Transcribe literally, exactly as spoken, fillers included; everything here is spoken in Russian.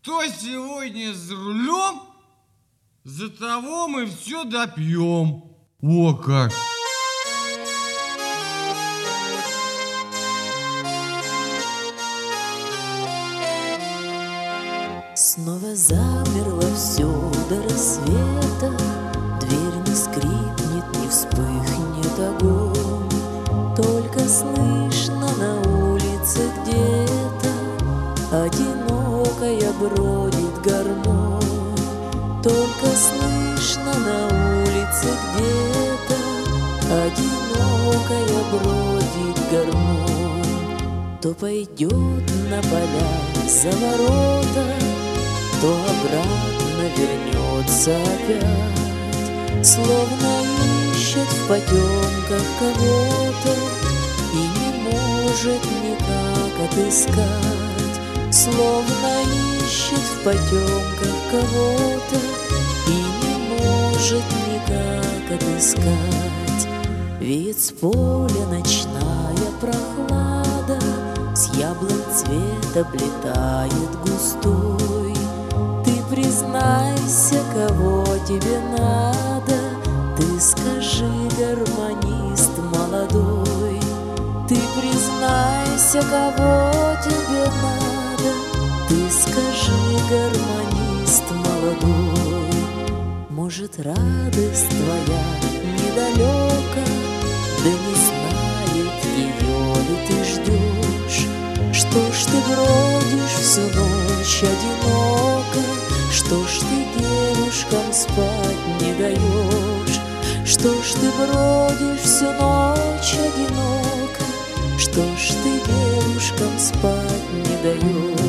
Кто сегодня за рулем, за того мы все допьем. О как! Снова замерло все до рассвета, дверь не скрипнет, не вспыхнет огонь. Только слышно на улице где-то одинокая бродит гармонь. Только слышно на улице где-то одинокая бродит гармонь. То пойдет на поля за ворота, то обратно вернется опять, словно ищет в потемках кого-то и не может никак отыскать, словно ищет в потемках кого-то и не может никак отыскать. Веет с поля ночная прохлада, с яблонь цвет облетает густой. Ты признайся, кого тебе надо, ты скажи, гармонист молодой. Ты признайся, кого тебе надо, ты скажи, гармонист молодой. Может, радость твоя недалека, да не знает ее ли ты ждешь. Что ж ты бродишь всю ночь одиноко, что ж ты девушкам спать не даешь? Что ж ты бродишь всю ночь одиноко, что ж ты девушкам спать не даешь?